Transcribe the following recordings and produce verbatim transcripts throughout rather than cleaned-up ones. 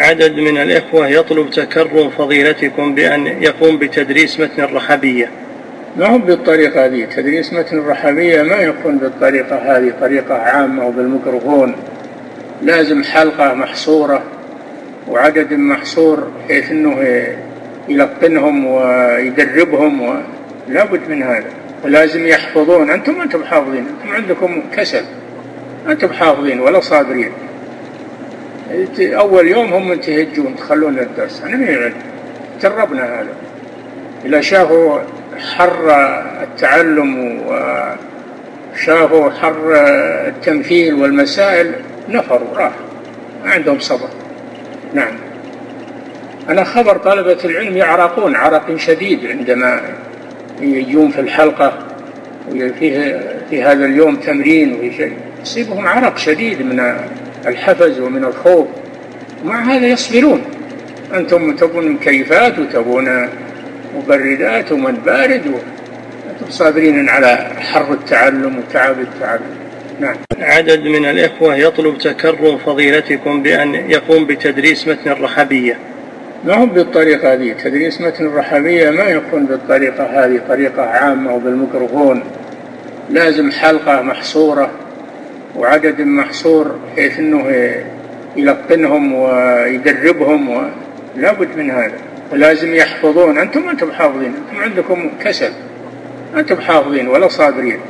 عدد من الإخوة يطلب تكرم فضيلتكم بأن يقوم بتدريس متن الرحبية. ما هو بالطريقة هذه، تدريس متن الرحبية ما يكون بالطريقة هذه، طريقة عامة وبالميكروفون، لازم حلقة محصورة وعدد محصور بحيث أنه يلقنهم ويدربهم، لا بد من هذا، ولازم يحفظون. أنتم أنتم حافظين، أنتم عندكم كسل، أنتم حافظين ولا صادرين. أول يوم هم تهجون تخلون الدرس، أنا ما يعلم، جربنا هذا، إذا شافوا حر التعلم وشافوا حر التمثيل والمسائل نفروا راح، ما عندهم صبر. نعم، أنا خبر طلبة العلم يعرقون عرق شديد عندما يجون في الحلقة وفيه في هذا اليوم تمرين وشيء، يصيبهم عرق شديد من الحفز ومن الخوف، ومع هذا يصبرون. أنتم تبون مكيفات وتبون مبردات ومن بارد وأنتم صابرين على حر التعلم وتعب التعلم. نعم. عدد من الإخوة يطلب تكرم فضيلتكم بأن يقوم بتدريس متن الرحبية. ما هو بالطريقة هذه، تدريس متن الرحبية ما يكون بالطريقة هذه، طريقة عامة وبالميكروفون، لازم حلقة محصورة وعدد محصور بحيث أنه يلقنهم ويدربهم، لا بد من هذا، ولازم يحفظون. أنتم أنتم حافظين، أنتم عندكم كسل، أنتم حافظين ولا صادرين.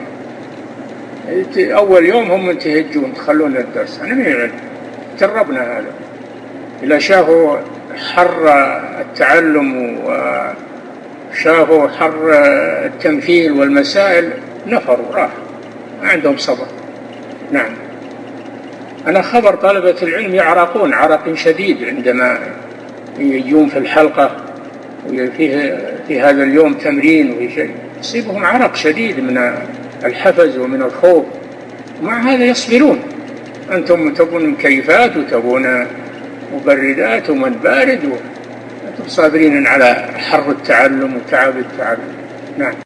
أول يوم هم تهجون تخلون الدرس، أنا ما يعلم، جربنا هذا، إذا شافوا حر التعلم وشافوا حر التمثيل والمسائل نفروا راح، ما عندهم صبر. نعم، أنا خبر طلبة العلم يعرقون عرق شديد عندما يجون في الحلقة وفيه في هذا اليوم تمرين وشيء، يصيبهم عرق شديد من الحفز ومن الخوف، ومع هذا يصبرون. أنتم تبون مكيفات وتبون مبردات ومن بارد وأنتم صابرين على حر التعلم وتعب التعلم. نعم.